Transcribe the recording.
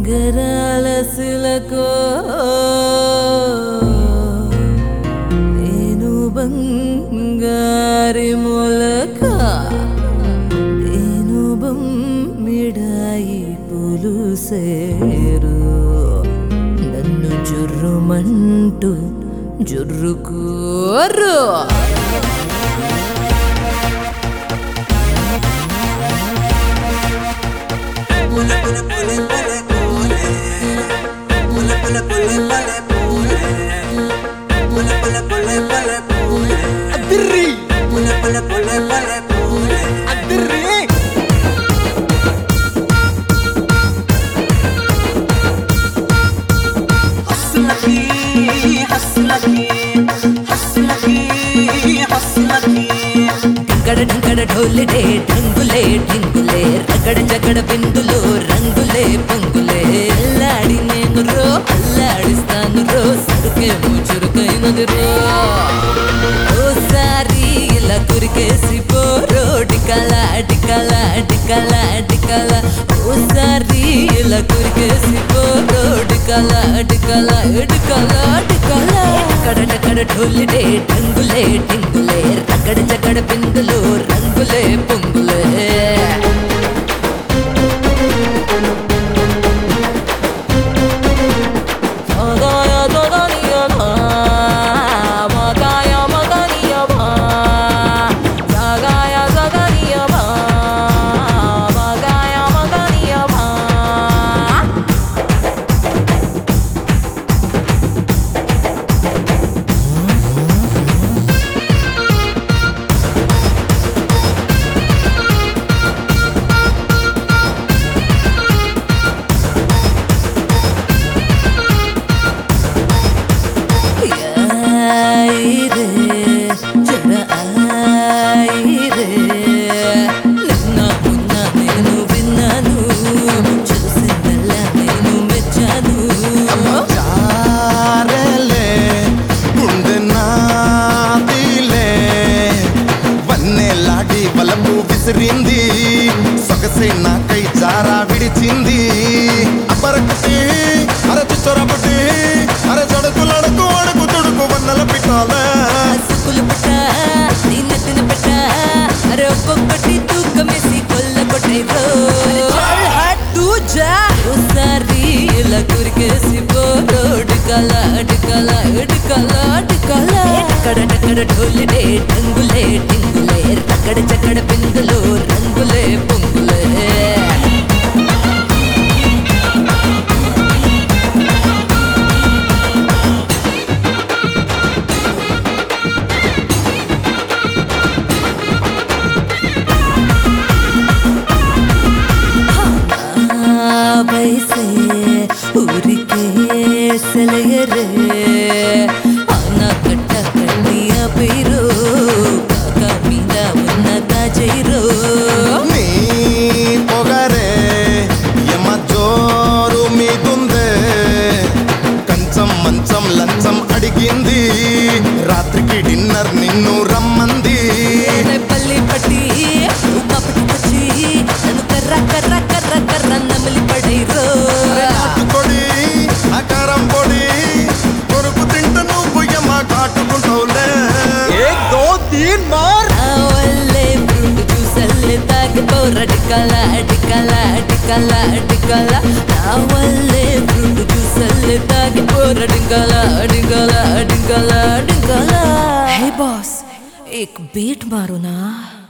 ఉంగరాల శిలకో నేను బంగారి మొలక నేను బొమ్మిడాయి పులుసేరు నన్ను జుర్రుమంటూ జుర్రుకోరు ढोलडे ढंगुले ढिंगुले रगड़ जगड़ बिंदुलो रंगुले पंगुले अल्लाड़ी नेनु रो अल्लाडिस्तानु रो सरुके मुचुरुकैनदि रो ओ सारी इला कुरिकेसी पोरो डिकला डिकला डिकला डिकला ओ सारी इला कुरिकेसी पोरो डिकला डिकला डिकला डिकला कड़ ढोलडे ढंगुले ढिंगुले रगड़ जगड़ बिंदुलो रंगुले पंगुले విసిరింది సొగసే నాకై జారా విడిచింది అపరకసి అరచి చొరబుటి అర జడకు లడకు అడుగు తుడుకు వన్నల పిట్టాల సుకులు పట్ట నిన్నతిన పట్ట అరే ఒక్కొక్కటి తూకమేసి కొల్ల కొట్టైరో హట్టు జా ఓసారి ఇలా కురికేసి పోరో డికల డికల డికల డికల కడ ఢోలడే ఢంగులే ఢింగులే రగడ జగడ బిందులో రంగులే పొంగులే వయసే ఊరికే సెలయరే అన్న కట్ట కన్నియ పేరు కాక మీద ఉన్న తాజైరో నీ పొగరే యమ జోరు మీదుందే కంచం మంచం లంచం అడిగింది రాత్రికి డిన్నర్ నిన్ను రమ్మంది పల్లి పట్టి కపటి పచ్చి నన్ను కర్ర కర్ర కర్ర కర్ర నమిలి పడైరో కొడి ఆకారం పొడి కొరుకు తింట నువ్వు యమ కాటుకుంటావులే एक दो तीन मार వల్లే ఫ్రూట్ జ్యూసల్లే తాగిపోర డికల డికల డికల డికల నా వల్లే ఫ్రూట్ జ్యూసల్లే తాగిపోర డికల డికల డికల డికల హే బాస్ एक बीट मारो ना।